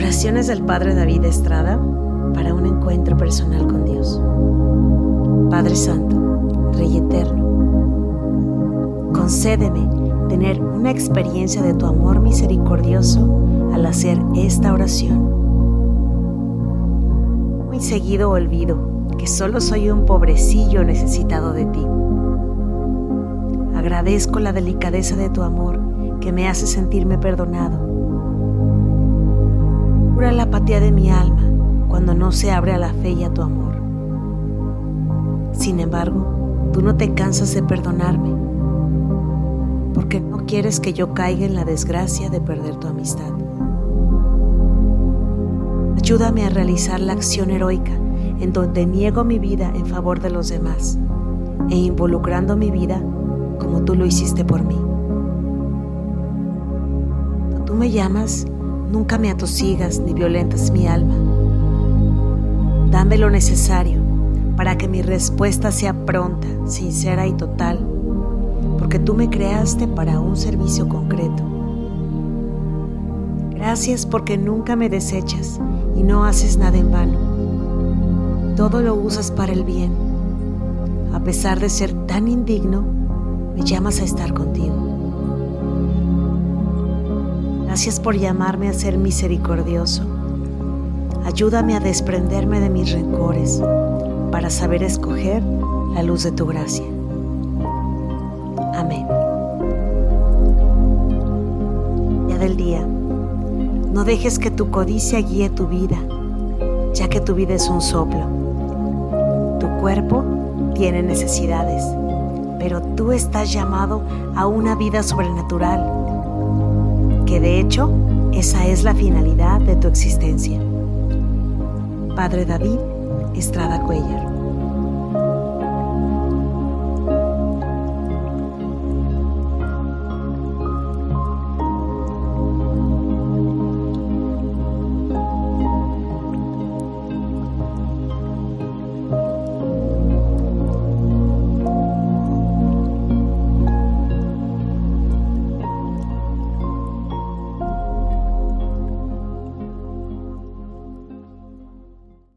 Oraciones del Padre David Estrada para un encuentro personal con Dios. Padre Santo, Rey Eterno, concédeme tener una experiencia de tu amor misericordioso al hacer esta oración. Muy seguido olvido que solo soy un pobrecillo necesitado de ti. Agradezco la delicadeza de tu amor que me hace sentirme perdonado. Cura la apatía de mi alma cuando no se abre a la fe y a tu amor. Sin embargo, tú no te cansas de perdonarme, porque no quieres que yo caiga en la desgracia de perder tu amistad. Ayúdame a realizar la acción heroica en donde niego mi vida en favor de los demás e involucrando mi vida como tú lo hiciste por mí. Cuando tú me llamas, nunca me atosigas ni violentas mi alma. Dame lo necesario para que mi respuesta sea pronta, sincera y total, porque tú me creaste para un servicio concreto. Gracias porque nunca me desechas y no haces nada en vano. Todo lo usas para el bien. A pesar de ser tan indigno, me llamas a estar contigo. Gracias por llamarme a ser misericordioso. Ayúdame a desprenderme de mis rencores para saber escoger la luz de tu gracia. Amén. Ya del día, no dejes que tu codicia guíe tu vida, ya que tu vida es un soplo. Tu cuerpo tiene necesidades, pero tú estás llamado a una vida sobrenatural, que de hecho, esa es la finalidad de tu existencia. Padre David Estrada Cuellar.